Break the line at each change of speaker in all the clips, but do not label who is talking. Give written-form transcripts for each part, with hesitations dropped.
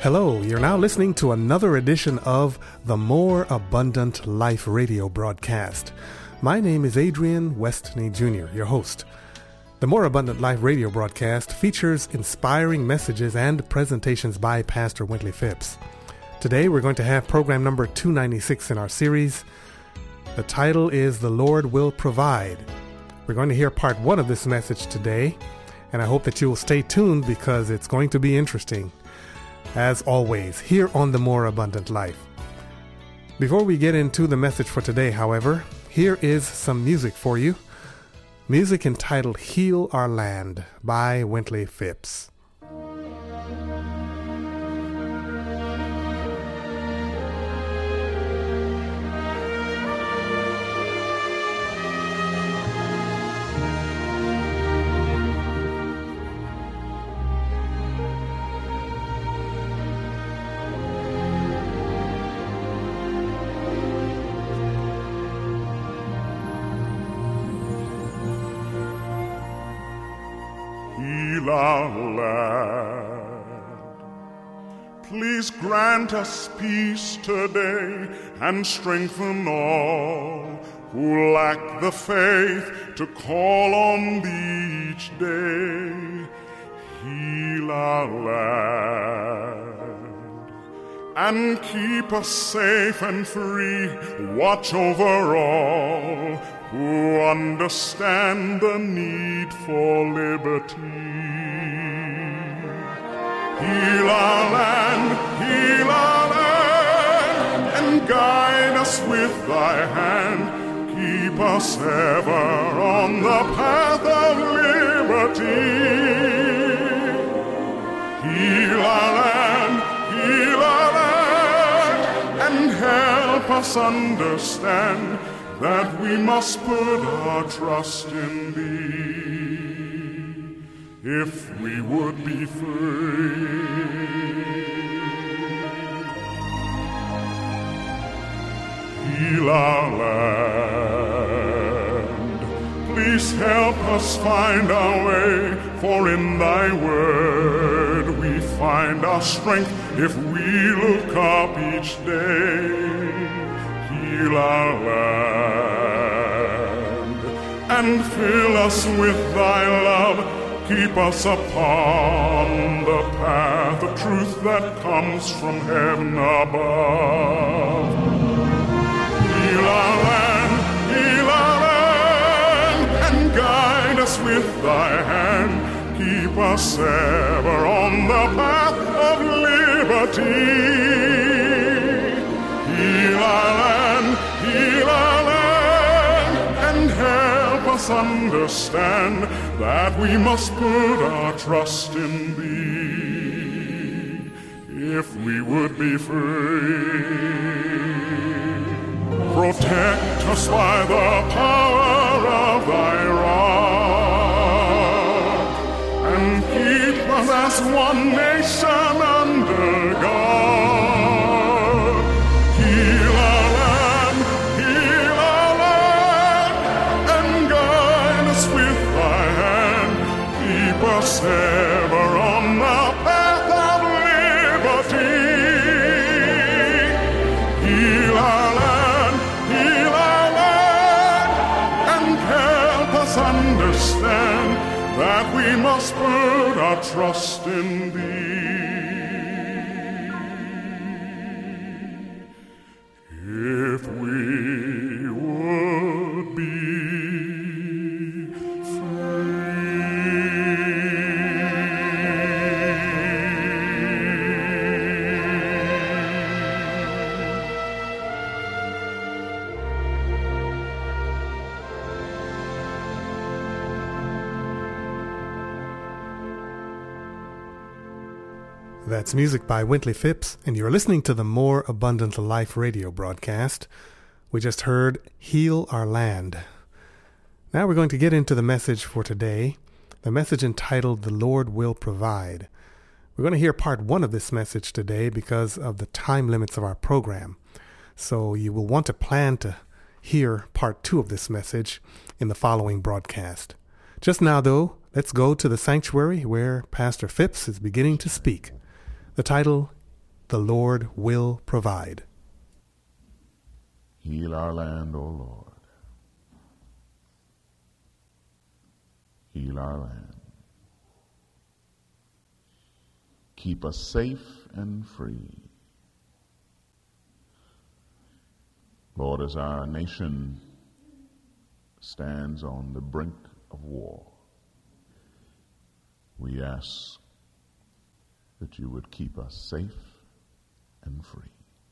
Hello, you're now listening to another edition of the More Abundant Life radio broadcast. My name is Adrian Westney Jr., your host. The More Abundant Life radio broadcast features inspiring messages and presentations by Pastor Wintley Phipps. Today we're going to have program number 296 in our series. The title is The Lord Will Provide. We're going to hear part one of this message today, and I hope that you will stay tuned because it's going to be interesting. As always, here on The More Abundant Life. Before we get into the message for today, however, here is some music for you. Music entitled Heal Our Land by Wintley Phipps.
Our land. Please grant us peace today and strengthen all who lack the faith to call on Thee each day. Heal our land and keep us safe and free. Watch over all who understand the need for liberty. Heal our land, and guide us with Thy hand. Keep us ever on the path of liberty. Heal our land, and help us understand that we must put our trust in Thee if we would be free. Heal our land. Please help us find our way, for in Thy word we find our strength if we look up each day. Heal our land and fill us with Thy love. Keep us upon the path of truth that comes from heaven above. Heal our land, and guide us with Thy hand. Keep us ever on the path of liberty. Heal our land, and help us understand that we must put our trust in Thee if we would be free. Protect us by the power of Thy rod, and keep us as one nation under God. Heal our land, and guide us with Thy hand. Keep us ever on the path of liberty. Heal our land, and help us understand that we must put our trust in Thee if we would be
That's music by Wintley Phipps, and you're listening to the More Abundant Life radio broadcast. We just heard Heal Our Land. Now we're going to get into the message for today, the message entitled The Lord Will Provide. We're going to hear part one of this message today because of the time limits of our program. So you will want to plan to hear part two of this message in the following broadcast. Just now, though, let's go to the sanctuary where Pastor Phipps is beginning to speak. The title, the Lord will provide.
Heal our land, O Lord. Heal our land. Keep us safe and free. Lord, as our nation stands on the brink of war, we ask that you would keep us safe and free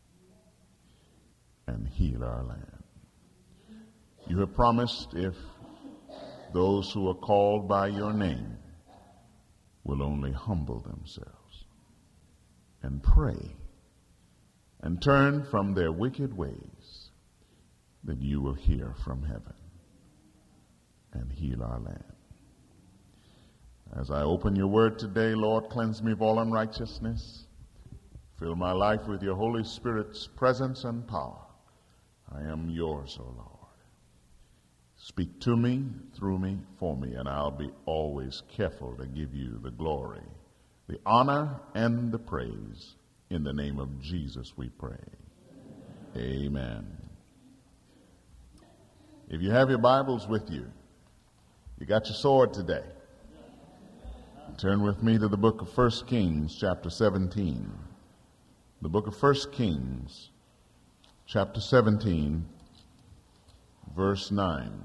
and heal our land. You have promised if those who are called by your name will only humble themselves and pray and turn from their wicked ways, that you will hear from heaven and heal our land. As I open your word today, Lord, cleanse me of all unrighteousness. Fill my life with your Holy Spirit's presence and power. I am yours, O Lord. Speak to me, through me, for me, and I'll be always careful to give you the glory, the honor, and the praise. In the name of Jesus we pray. Amen. If you have your Bibles with you, you got your sword today. Turn with me to the book of 1 Kings, chapter 17. The book of 1 Kings, chapter 17, verse 9.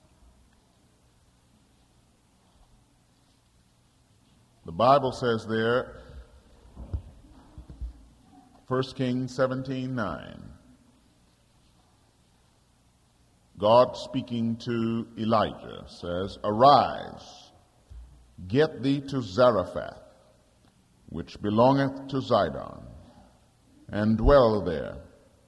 The Bible says there, 1 Kings 17:9. God speaking to Elijah says, "Arise, get thee to Zarephath, which belongeth to Zidon, and dwell there.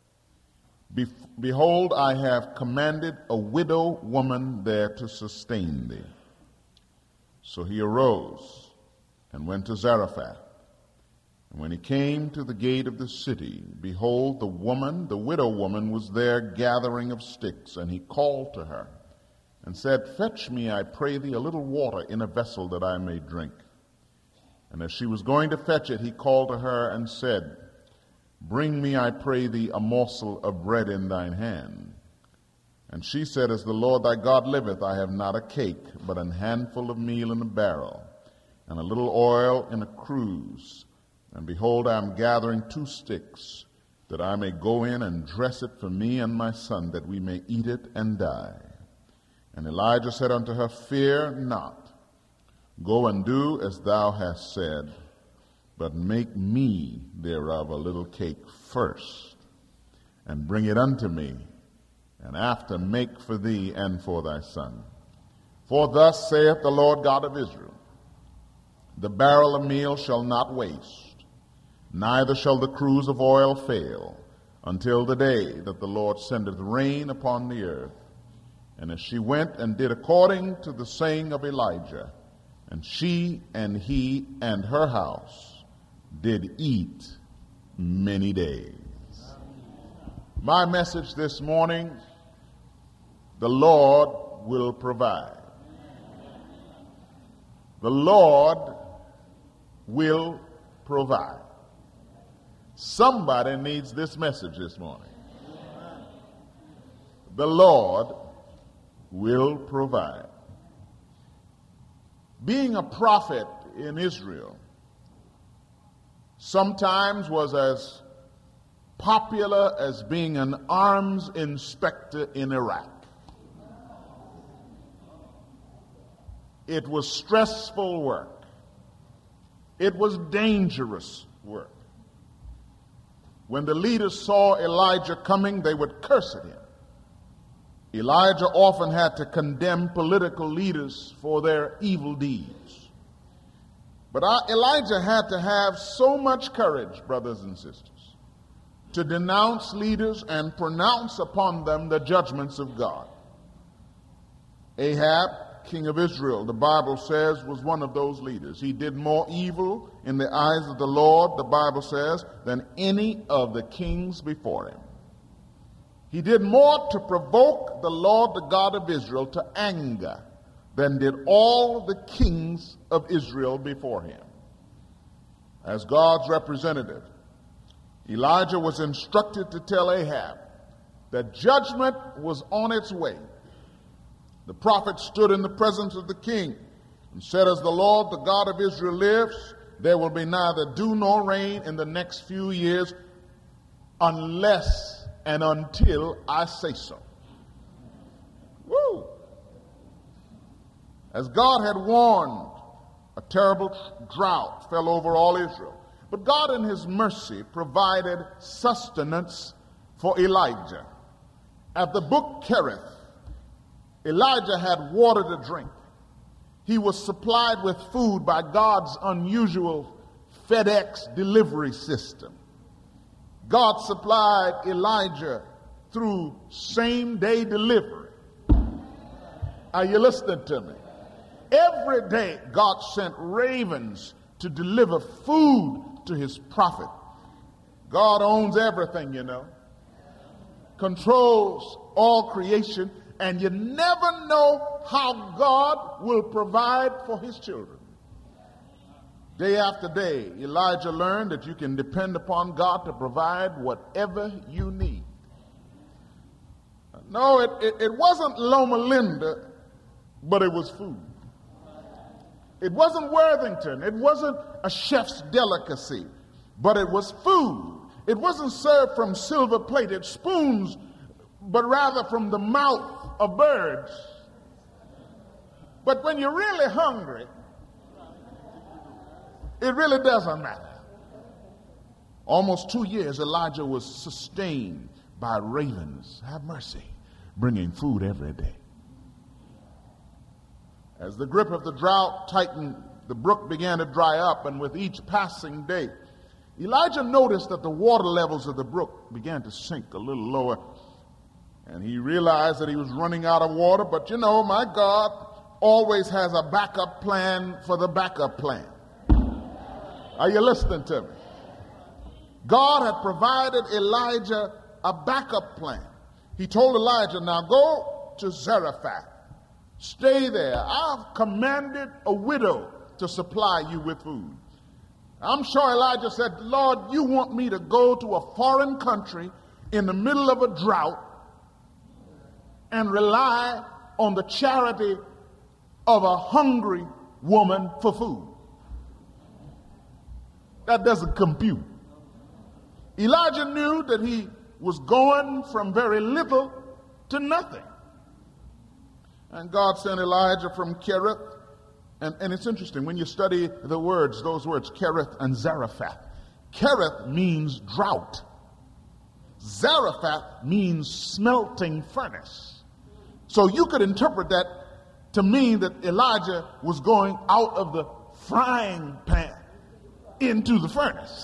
Behold, I have commanded a widow woman there to sustain thee." So he arose and went to Zarephath. And when he came to the gate of the city, behold, the widow woman, was there gathering of sticks, and he called to her and said, "Fetch me, I pray thee, a little water in a vessel that I may drink." And as she was going to fetch it, he called to her and said, "Bring me, I pray thee, a morsel of bread in thine hand." And she said, "As the Lord thy God liveth, I have not a cake, but an handful of meal in a barrel, and a little oil in a cruse. And behold, I am gathering 2 sticks, that I may go in and dress it for me and my son, that we may eat it and die." And Elijah said unto her, "Fear not. Go and do as thou hast said, but make me thereof a little cake first, and bring it unto me, and after make for thee and for thy son. For thus saith the Lord God of Israel, the barrel of meal shall not waste, neither shall the cruse of oil fail, until the day that the Lord sendeth rain upon the earth." And as she went and did according to the saying of Elijah, and she and he and her house did eat many days. My message this morning, the Lord will provide. The Lord will provide. Somebody needs this message this morning. The Lord will provide. Being a prophet in Israel sometimes was as popular as being an arms inspector in Iraq. It was stressful work. It was dangerous work. When the leaders saw Elijah coming, they would curse at him. Elijah often had to condemn political leaders for their evil deeds. But Elijah had to have so much courage, brothers and sisters, to denounce leaders and pronounce upon them the judgments of God. Ahab, king of Israel, the Bible says, was one of those leaders. He did more evil in the eyes of the Lord, the Bible says, than any of the kings before him. He did more to provoke the Lord, the God of Israel, to anger than did all the kings of Israel before him. As God's representative, Elijah was instructed to tell Ahab that judgment was on its way. The prophet stood in the presence of the king and said, "As the Lord, the God of Israel lives, there will be neither dew nor rain in the next few years unless and until I say so." Woo! As God had warned, a terrible drought fell over all Israel. But God in his mercy provided sustenance for Elijah. At the brook Kerith, Elijah had water to drink. He was supplied with food by God's unusual FedEx delivery system. God supplied Elijah through same-day delivery. Are you listening to me? Every day, God sent ravens to deliver food to his prophet. God owns everything, you know. Controls all creation, and you never know how God will provide for his children. Day after day, Elijah learned that you can depend upon God to provide whatever you need. No, it wasn't Loma Linda, but it was food. It wasn't Worthington. It wasn't a chef's delicacy, but it was food. It wasn't served from silver-plated spoons, but rather from the mouth of birds. But when you're really hungry, it really doesn't matter. Almost 2 years, Elijah was sustained by ravens. Have mercy, bringing food every day. As the grip of the drought tightened, the brook began to dry up, and with each passing day, Elijah noticed that the water levels of the brook began to sink a little lower, and he realized that he was running out of water. But you know, my God always has a backup plan for the backup plan. Are you listening to me? God had provided Elijah a backup plan. He told Elijah, "Now go to Zarephath. Stay there. I've commanded a widow to supply you with food." I'm sure Elijah said, "Lord, you want me to go to a foreign country in the middle of a drought and rely on the charity of a hungry woman for food?" That doesn't compute. Elijah knew that he was going from very little to nothing. And God sent Elijah from Kerith. And it's interesting, when you study the words, those words, Kerith and Zarephath. Kerith means drought. Zarephath means smelting furnace. So you could interpret that to mean that Elijah was going out of the frying pan into the furnace.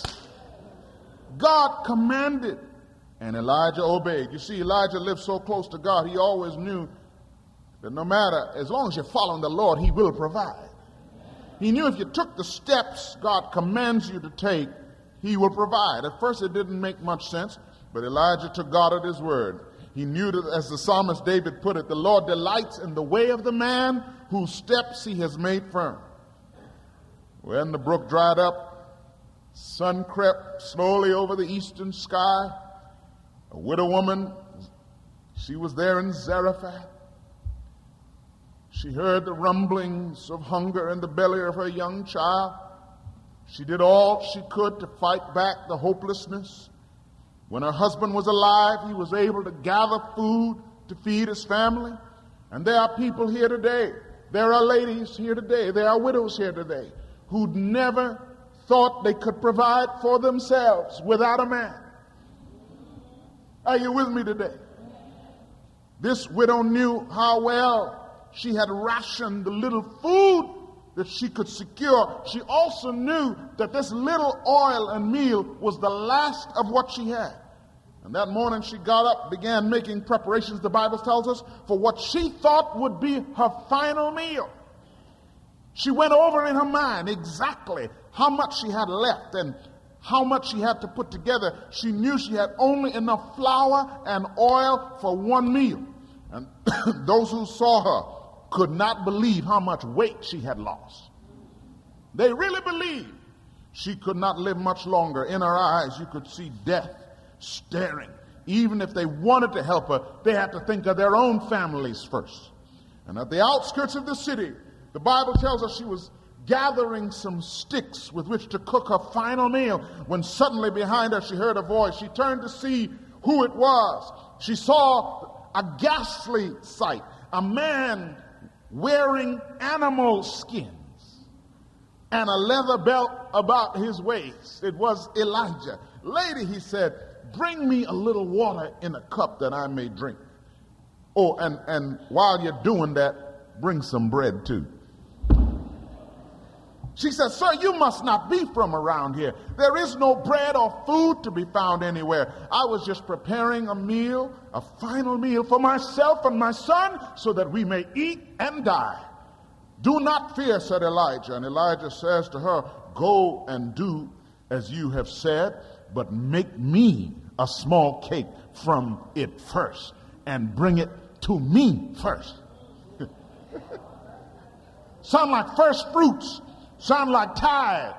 God commanded, and Elijah obeyed. You see, Elijah lived so close to God, he always knew that no matter, as long as you're following the Lord, he will provide. He knew if you took the steps God commands you to take, he will provide. At first it didn't make much sense, but Elijah took God at his word. He knew that, as the psalmist David put it, the Lord delights in the way of the man whose steps he has made firm. When the brook dried up, sun crept slowly over the eastern sky. A widow woman, she was there in Zarephath. She heard the rumblings of hunger in the belly of her young child. She did all she could to fight back the hopelessness. When her husband was alive, he was able to gather food to feed his family. And there are people here today, there are ladies here today, there are widows here today who'd never thought they could provide for themselves without a man. Are you with me today? This widow knew how well she had rationed the little food that she could secure. She also knew that this little oil and meal was the last of what she had. And that morning she got up, began making preparations, the Bible tells us, for what she thought would be her final meal. She went over in her mind exactly how much she had left and how much she had to put together. She knew she had only enough flour and oil for one meal. And those who saw her could not believe how much weight she had lost. They really believed She could not live much longer. In her eyes, you could see death staring. Even if they wanted to help her, they had to think of their own families first. And at the outskirts of the city, the Bible tells us she was gathering some sticks with which to cook her final meal, when suddenly behind her she heard a voice. She turned to see who it was. She saw a ghastly sight, a man wearing animal skins and a leather belt about his waist. It was Elijah. Lady, he said, bring me a little water in a cup that I may drink. Oh, and while you're doing that, bring some bread too. She said, sir, you must not be from around here. There is no bread or food to be found anywhere. I was just preparing a meal, a final meal for myself and my son, so that we may eat and die. Do not fear, said Elijah. And Elijah says to her, go and do as you have said, but make me a small cake from it first and bring it to me first. Sound like first fruits. Sound like tithe.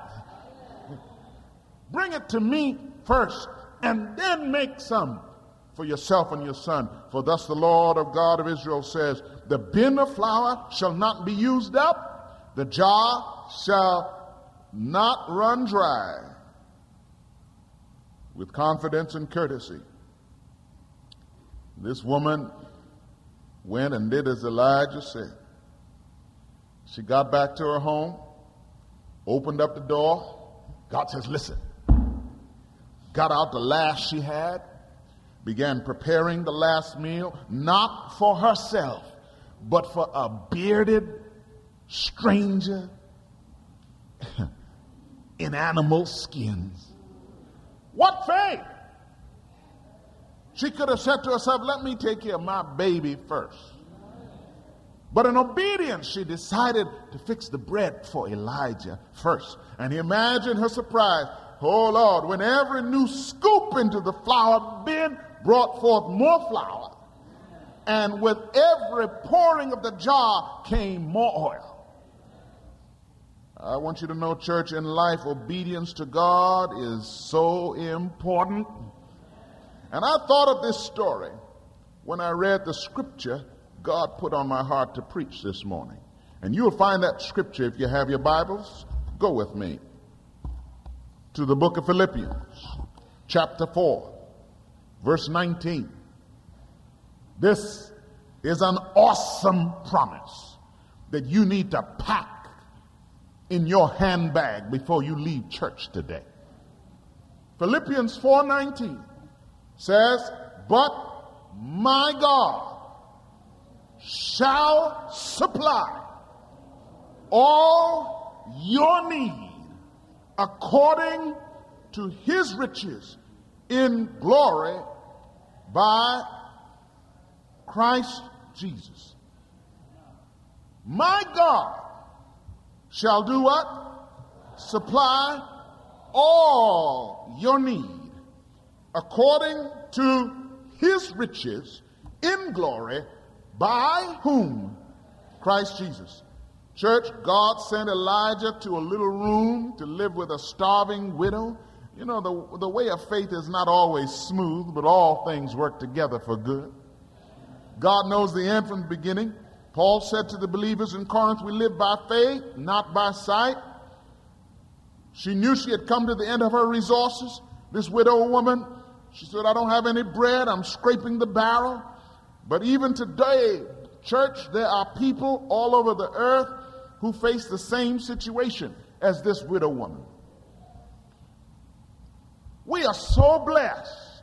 Bring it to me first and then make some for yourself and your son. For thus the Lord of God of Israel says, the bin of flour shall not be used up, the jar shall not run dry. With confidence and courtesy, this woman went and did as Elijah said. She got back to her home, opened up the door. God says, listen. Got out the last she had, began preparing the last meal, not for herself, but for a bearded stranger in animal skins. What faith? She could have said to herself, let me take care of my baby first. But in obedience, she decided to fix the bread for Elijah first. And imagine her surprise. Oh, Lord, when every new scoop into the flour bin brought forth more flour, and with every pouring of the jar came more oil. I want you to know, church, in life, obedience to God is so important. And I thought of this story when I read the scripture God put on my heart to preach this morning. And you'll find that scripture, if you have your Bibles, go with me to the book of Philippians, chapter 4, verse 19. This is an awesome promise that you need to pack in your handbag before you leave church today. Philippians 4:19 says, but my God shall supply all your need according to his riches in glory by Christ Jesus. My God shall do what? Supply all your need according to his riches in glory by whom? Christ Jesus. Church, God sent Elijah to a little room to live with a starving widow. You know, the way of faith is not always smooth, but all things work together for good. God knows the end from the beginning. Paul said to the believers in Corinth, we live by faith, not by sight. She knew she had come to the end of her resources. This widow woman, she said, I don't have any bread. I'm scraping the barrel. But even today, church, there are people all over the earth who face the same situation as this widow woman. We are so blessed.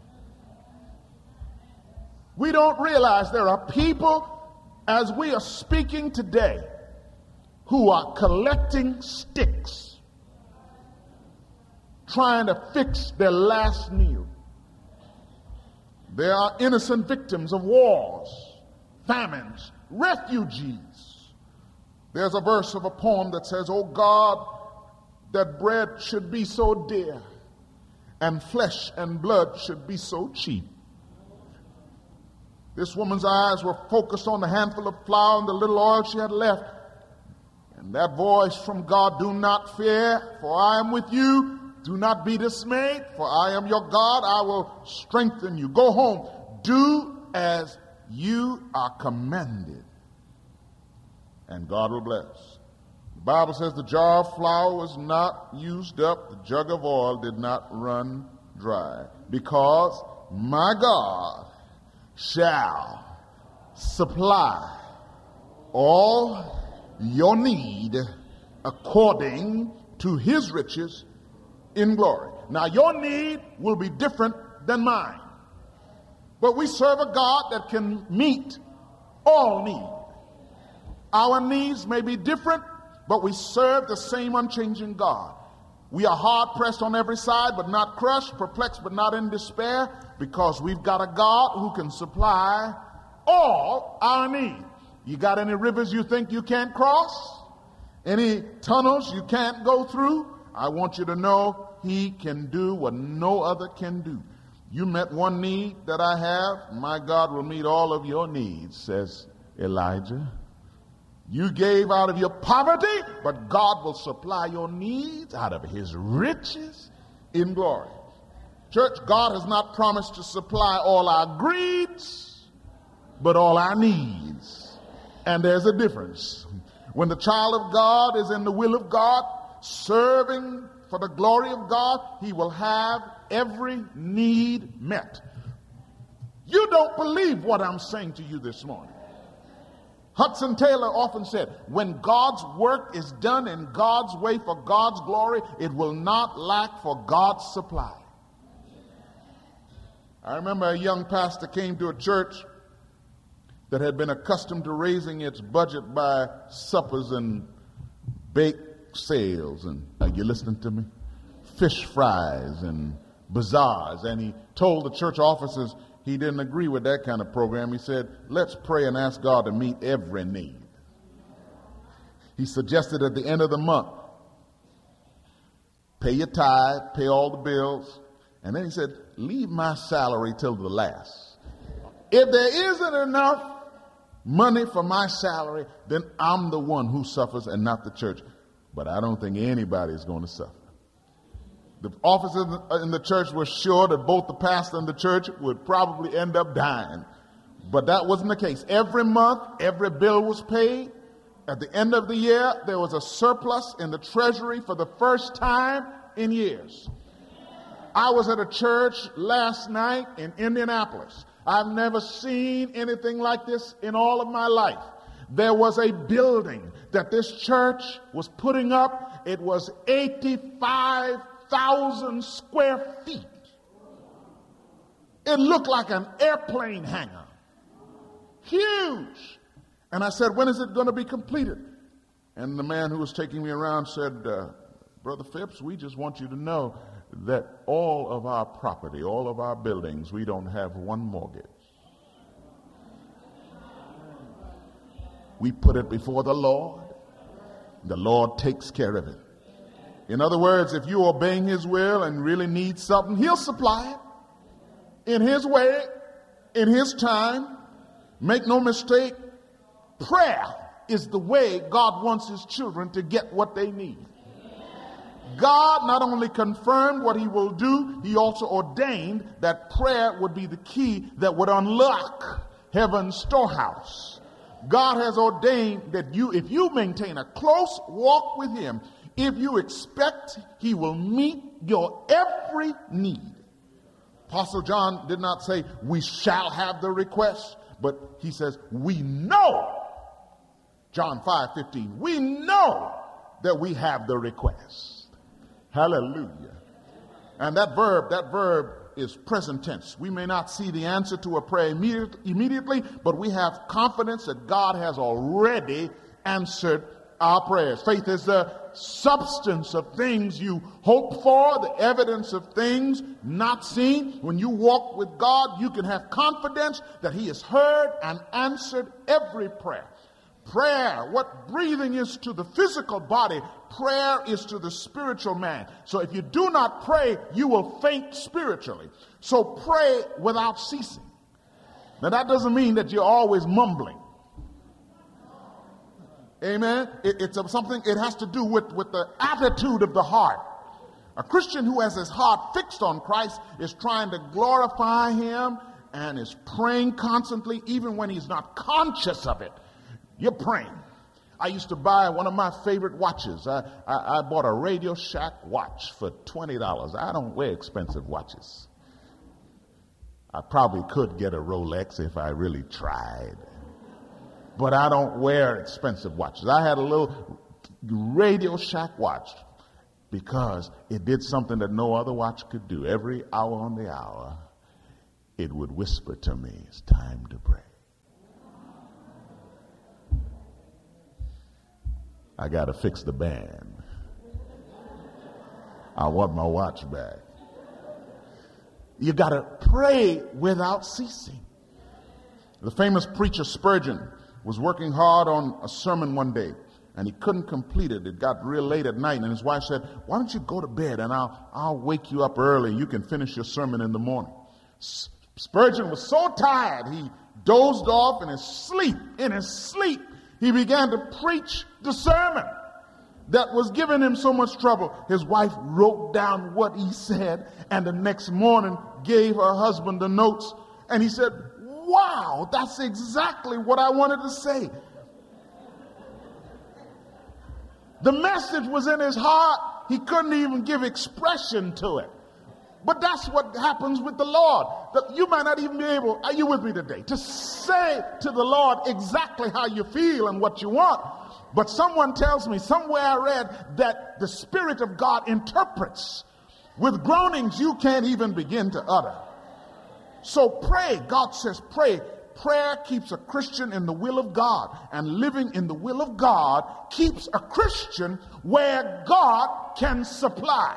We don't realize there are people, as we are speaking today, who are collecting sticks, trying to fix their last meal. There are innocent victims of wars, famines, refugees. There's a verse of a poem that says, oh God, that bread should be so dear, and flesh and blood should be so cheap. This woman's eyes were focused on the handful of flour and the little oil she had left. And that voice from God, do not fear, for I am with you. Do not be dismayed, for I am your God. I will strengthen you. Go home. Do as you are commanded, and God will bless. The Bible says the jar of flour was not used up, the jug of oil did not run dry, because my God shall supply all your need according to his riches in glory. Now, your need will be different than mine, but we serve a God that can meet all need. Our needs may be different, but we serve the same unchanging God. We are hard pressed on every side, but not crushed, perplexed, but not in despair, because we've got a God who can supply all our needs. You got any rivers you think you can't cross? Any tunnels you can't go through? I want you to know he can do what no other can do. You met one need that I have, my God will meet all of your needs, says Elijah. You gave out of your poverty, but God will supply your needs out of his riches in glory. Church, God has not promised to supply all our greeds, but all our needs. And there's a difference. When the child of God is in the will of God, serving for the glory of God, he will have every need met. You don't believe what I'm saying to you this morning. Hudson Taylor often said, when God's work is done in God's way for God's glory, it will not lack for God's supply. I remember a young pastor came to a church that had been accustomed to raising its budget by suppers and bake sales, and are you listening to me? Fish fries and bazaars. And he told the church officers he didn't agree with that kind of program. He said, let's pray and ask God to meet every need. He suggested at the end of the month, pay your tithe, pay all the bills, and then he said, leave my salary till the last. If there isn't enough money for my salary, then I'm the one who suffers and not the church. But I don't think anybody's going to suffer. The officers in the church were sure that both the pastor and the church would probably end up dying. But that wasn't the case. Every month, every bill was paid. At the end of the year, there was a surplus in the treasury for the first time in years. I was at a church last night in Indianapolis. I've never seen anything like this in all of my life. There was a building that this church was putting up. It was 85,000 square feet. It looked like an airplane hangar. Huge. And I said, when is it going to be completed? And the man who was taking me around said, Brother Phipps, we just want you to know that all of our property, all of our buildings, we don't have one mortgage. We put it before the Lord. The Lord takes care of it. In other words, if you're obeying his will and really need something, he'll supply it in his way, in his time. Make no mistake, prayer is the way God wants his children to get what they need. God not only confirmed what he will do, he also ordained that prayer would be the key that would unlock heaven's storehouse. God has ordained that if you maintain a close walk with him, if you expect, he will meet your every need. Apostle John did not say, we shall have the request, but he says, we know. John 5:15, we know that we have the request. Hallelujah. And that verb is present tense. We may not see the answer to a prayer immediately, but we have confidence that God has already answered our prayers. Faith is the substance of things you hope for, the evidence of things not seen. When you walk with God, you can have confidence that he has heard and answered every prayer. Prayer, what breathing is to the physical body, prayer is to the spiritual man. So if you do not pray, you will faint spiritually. So pray without ceasing. Now that doesn't mean that you're always mumbling. Amen. It's something, it has to do with the attitude of the heart. A Christian who has his heart fixed on Christ is trying to glorify him and is praying constantly, even when he's not conscious of it. You're praying. I used to buy one of my favorite watches. I bought a Radio Shack watch for $20. I don't wear expensive watches. I probably could get a Rolex if I really tried. But I don't wear expensive watches. I had a little Radio Shack watch because it did something that no other watch could do. Every hour on the hour, it would whisper to me, it's time to pray. I got to fix the band. I want my watch back. You got to pray without ceasing. The famous preacher Spurgeon was working hard on a sermon one day, and he couldn't complete it. It got real late at night, and his wife said, why don't you go to bed, and I'll wake you up early. You can finish your sermon in the morning. Spurgeon was so tired, he dozed off in his sleep. In his sleep, he began to preach the sermon that was giving him so much trouble. His wife wrote down what he said, and the next morning gave her husband the notes, and he said, wow, that's exactly what I wanted to say. The message was in his heart. He couldn't even give expression to it. But that's what happens with the Lord. That you might not even be able, are you with me today, to say to the Lord exactly how you feel and what you want. But someone tells me, somewhere I read, that the Spirit of God interprets with groanings you can't even begin to utter. So pray. God says pray. Prayer keeps a Christian in the will of God, and living in the will of God keeps a Christian where God can supply.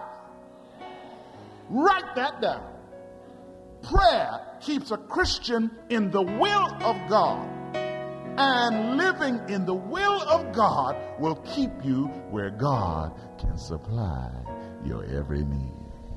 Write that down. Prayer keeps a Christian in the will of God, and living in the will of God will keep you where God can supply your every need.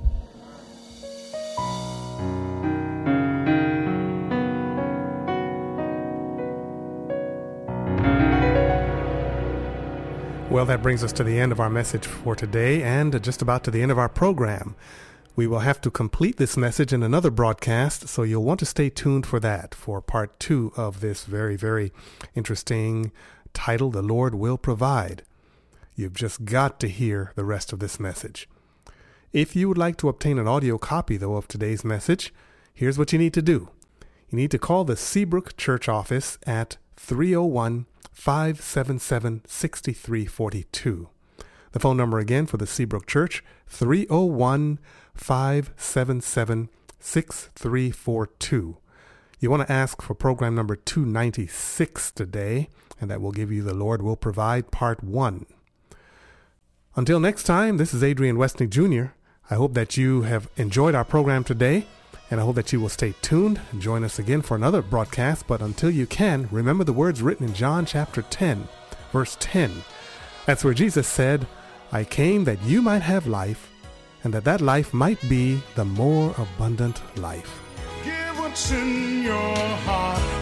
Well, that brings us to the end of our message for today, and just about to the end of our program. We will have to complete this message in another broadcast, so you'll want to stay tuned for that, for part 2 of this very, very interesting title, The Lord Will Provide. You've just got to hear the rest of this message. If you would like to obtain an audio copy, though, of today's message, here's what you need to do. You need to call the Seabrook Church office at 301-577-6342. The phone number again for the Seabrook Church, 301-577-6342. You want to ask for program number 296 today, and that will give you The Lord Will Provide Part 1. Until next time, this is Adrian Westney Jr. I hope that you have enjoyed our program today, and I hope that you will stay tuned and join us again for another broadcast. But until you can, remember the words written in John chapter 10, verse 10. That's where Jesus said, I came that you might have life, and that life might be the more abundant life.
Give what's in your heart.